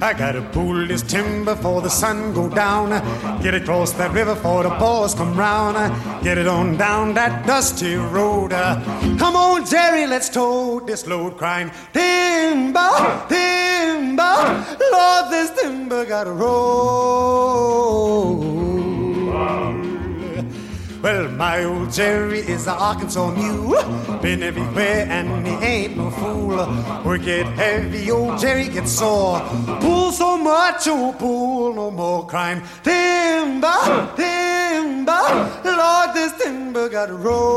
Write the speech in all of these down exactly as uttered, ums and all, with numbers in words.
I gotta pull this timber for the sun go down. Get it across that river for the boys come round. Get it on down that dusty road. Come on, Jerry, let's tote this load, crying timber, timber. Lord, this timber gotta roll. Well, my old Jerry is a Arkansas mule. Been everywhere and he ain't no fool. Work it heavy, old Jerry gets sore. Pull so much, oh, pull no more, crying timber, timber. Lord, this timber gotta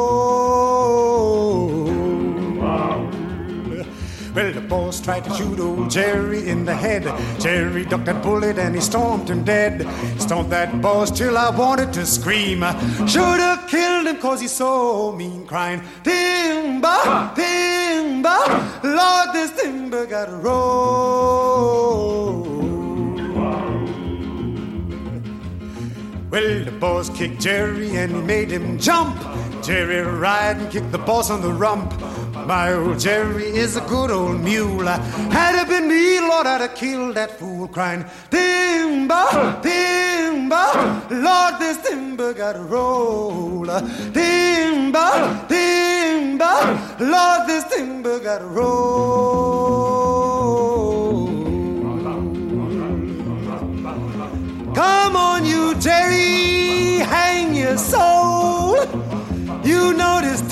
roll. Well, the boss tried to shoot old Jerry in the head. Jerry ducked that bullet and he stomped him dead. Stomped that boss till I wanted to scream. Should have killed him cause he's so mean, crying timber, timber. Lord, this timber gotta roll. Well, the boss kicked Jerry and he made him jump. Jerry ride and kicked the boss on the rump. My old Jerry is a good old mule. Had it been me, Lord, I'd have killed that fool, crying timber, timber. Lord, this timber gotta roll. Timber, timber. Lord, this timber gotta roll. Come on, you Jerry, hang your soul. You know this